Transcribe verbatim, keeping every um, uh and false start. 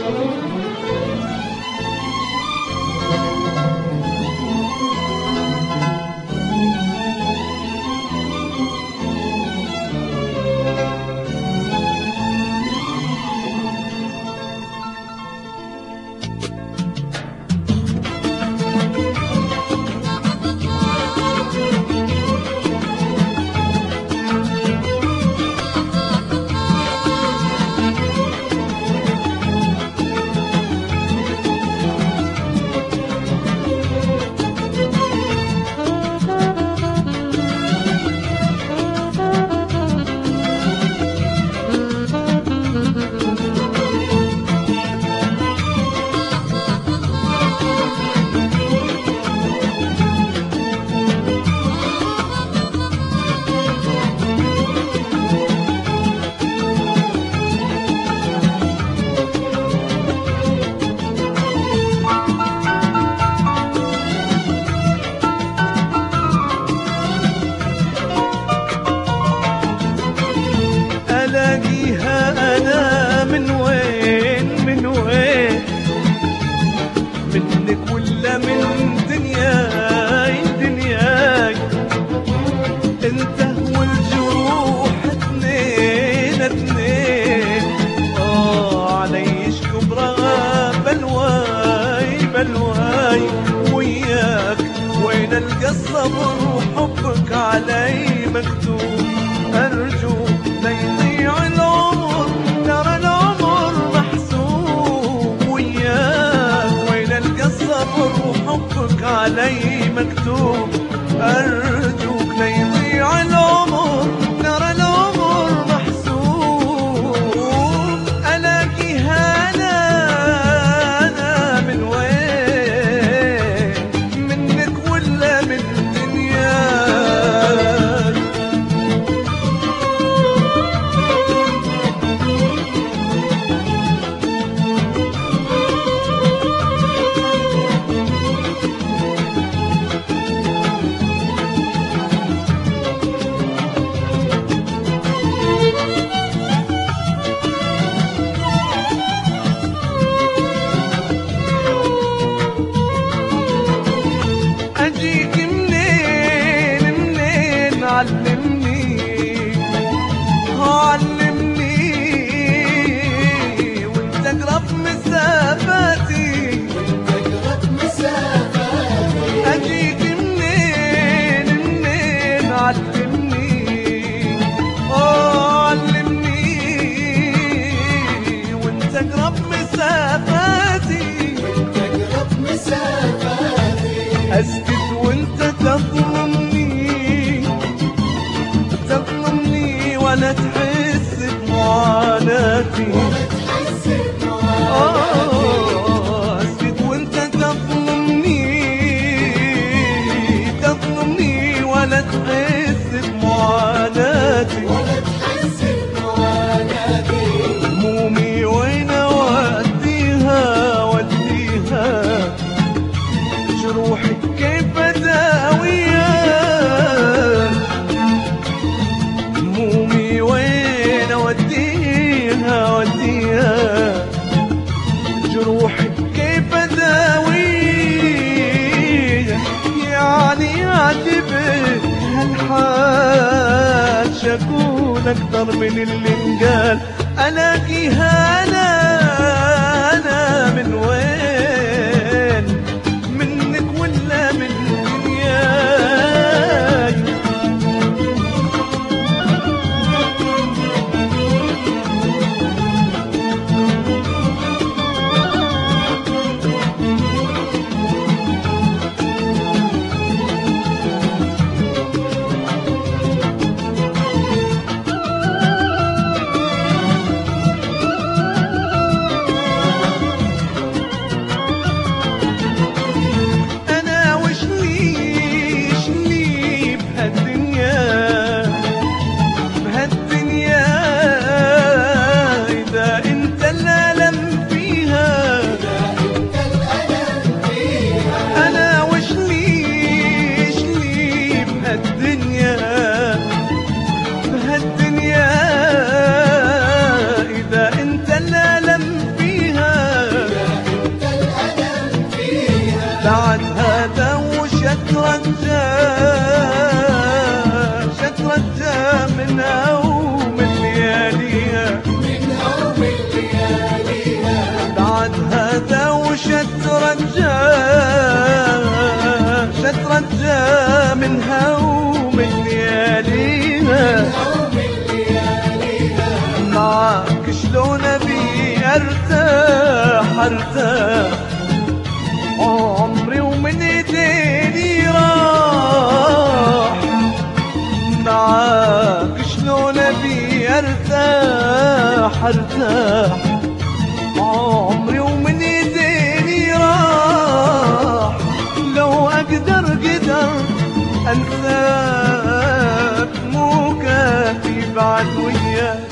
منك ولا من دنياي دنياي، انت والجروح اثنين اثنين، اه علي كبرى بلواي بلواي وياك، وين القى الصبر وحبك علي مكتوب، ارجوك لا يضيع العمر ترى العمر محسوب، وياك وين القى الصبر وحبك علي مكتوب، ارجوك لا يضيع العمر ترى العمر محسوب، الاقي هنا انا من وين، منك ولا من دنياك. أجيك منين منين علمني علمني، وانت اقرب مسافاتي أجيك منين منين علمني علمني، وانت اقرب مسافاتي أسكت وانت تظلمني تظلمني ولا تحس بمعاناتي، آه أسكت وانت تظلمني تظلمني ولا تحس بمعاناتي، همومي وين أوديها وديها، جروحي كيف أداويها، همومي وين أوديها أوديها، جروحي كيف أداويها، يعني عاتبك هالحال شكون أكتر من اللي انقال، ألاقيها أنا أنا من وين، منك ولا من دنياي. بعد هذا وش اترجاه شترجاه منها ومن لياليها معاك شلون ابي ارتاح ارتاح عمري ومن ايديني راح معاك شلون ابي ارتاح ارتاح عمري ومن ايديني راح لو اقدر قدر انساك مو كافي بعد وياك